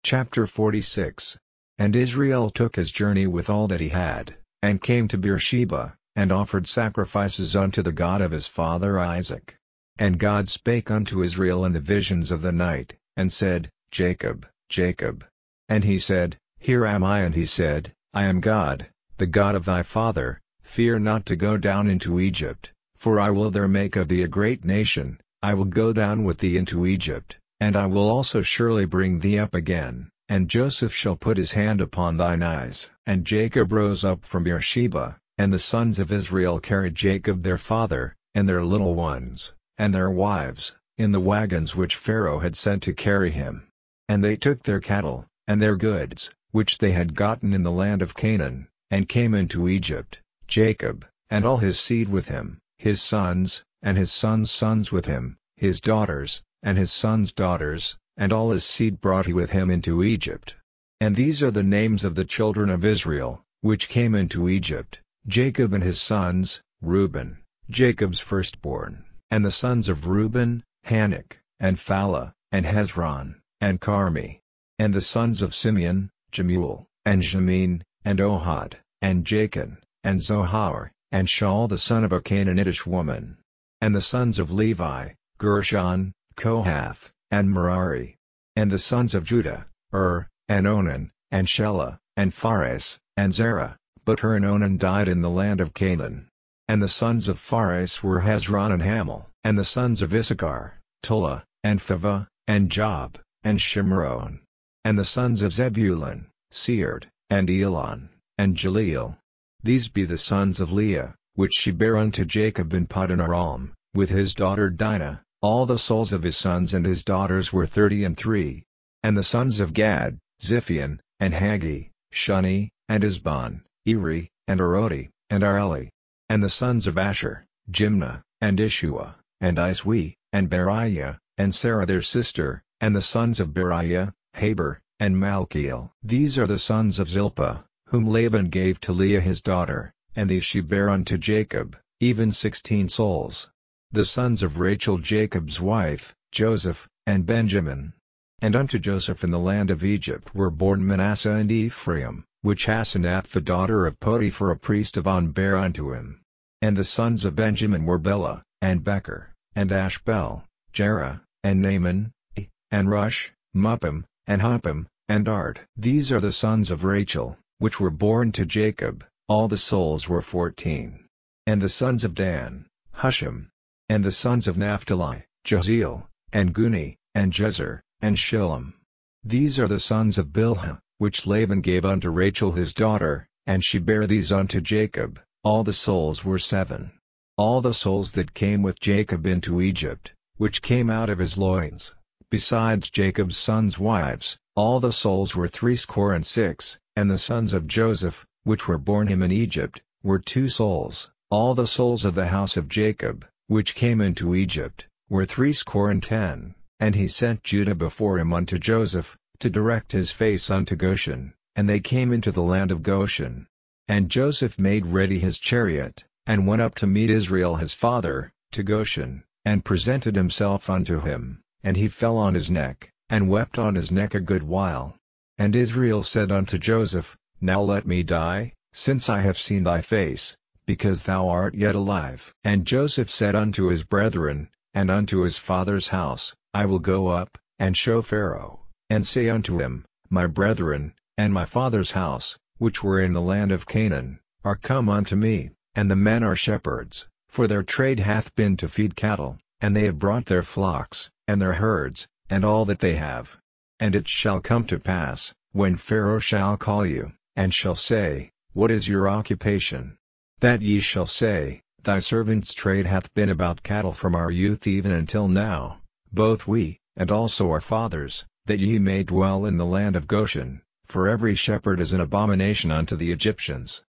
Chapter 46. And Israel took his journey with all that he had, and came to Beersheba, and offered sacrifices unto the God of his father Isaac. And God spake unto Israel in the visions of the night, and said, Jacob, Jacob. And he said, Here am I. And he said, I am God, the God of thy father. Fear not to go down into Egypt, for I will there make of thee a great nation. I will go down with thee into Egypt, and I will also surely bring thee up again, and Joseph shall put his hand upon thine eyes. And Jacob rose up from Beersheba, and the sons of Israel carried Jacob their father, and their little ones, and their wives, in the wagons which Pharaoh had sent to carry him. And they took their cattle, and their goods, which they had gotten in the land of Canaan, and came into Egypt, Jacob, and all his seed with him, his sons, and his sons' sons with him, his daughters, and his sons' daughters, and all his seed brought he with him into Egypt. And these are the names of the children of Israel, which came into Egypt, Jacob and his sons, Reuben, Jacob's firstborn, and the sons of Reuben, Hanok, and Phalah, and Hezron, and Carmi. And the sons of Simeon, Jemuel, and Jamin, and Ohad, and Jachin, and Zohar, and Shaul the son of a Canaanitish woman. And the sons of Levi, Gershon, Kohath, and Merari. And the sons of Judah, and Onan, and Shelah, and Phares, and Zerah, but Hur and Onan died in the land of Canaan. And the sons of Phares were Hezron and Hamel. And the sons of Issachar, Tola, and Phavah, and Job, and Shimron. And the sons of Zebulun, Sered, and Elon, and Jaleel. These be the sons of Leah, which she bare unto Jacob in Paddan Aram, with his daughter Dinah. All the souls of his sons and his daughters were 33. And the sons of Gad, Ziphion, and Haggi, Shuni, and Isban, Eri, and Arodi, and Areli. And the sons of Asher, Jimnah, and Ishua, and Iswi, and Beriah, and Sarah their sister. And the sons of Beriah, Heber, and Malchiel. These are the sons of Zilpah, whom Laban gave to Leah his daughter, and these she bare unto Jacob, even 16 souls. The sons of Rachel Jacob's wife, Joseph, and Benjamin. And unto Joseph in the land of Egypt were born Manasseh and Ephraim, which Asenath the daughter of Potiphar a priest of On bare unto him. And the sons of Benjamin were Bela, and Becher, and Ashbel, Jerah, and Naaman, and Rush, Muppim, and Huppim, and Ard. These are the sons of Rachel, which were born to Jacob. All the souls were 14. And the sons of Dan, Hushim. And the sons of Naphtali, Jaziel, and Guni, and Jezer, and Shillem. These are the sons of Bilhah, which Laban gave unto Rachel his daughter, and she bare these unto Jacob. All the souls were 7. All the souls that came with Jacob into Egypt, which came out of his loins, besides Jacob's sons' wives, all the souls were 66. And the sons of Joseph, which were born him in Egypt, were 2 souls. All the souls of the house of Jacob, which came into Egypt, were 70. And he sent Judah before him unto Joseph, to direct his face unto Goshen, and they came into the land of Goshen. And Joseph made ready his chariot, and went up to meet Israel his father, to Goshen, and presented himself unto him, and he fell on his neck, and wept on his neck a good while. And Israel said unto Joseph, Now let me die, since I have seen thy face, because thou art yet alive. And Joseph said unto his brethren, and unto his father's house, I will go up, and show Pharaoh, and say unto him, My brethren, and my father's house, which were in the land of Canaan, are come unto me, and the men are shepherds, for their trade hath been to feed cattle, and they have brought their flocks, and their herds, and all that they have. And it shall come to pass, when Pharaoh shall call you, and shall say, What is your occupation? That ye shall say, Thy servant's trade hath been about cattle from our youth even until now, both we, and also our fathers, that ye may dwell in the land of Goshen, for every shepherd is an abomination unto the Egyptians.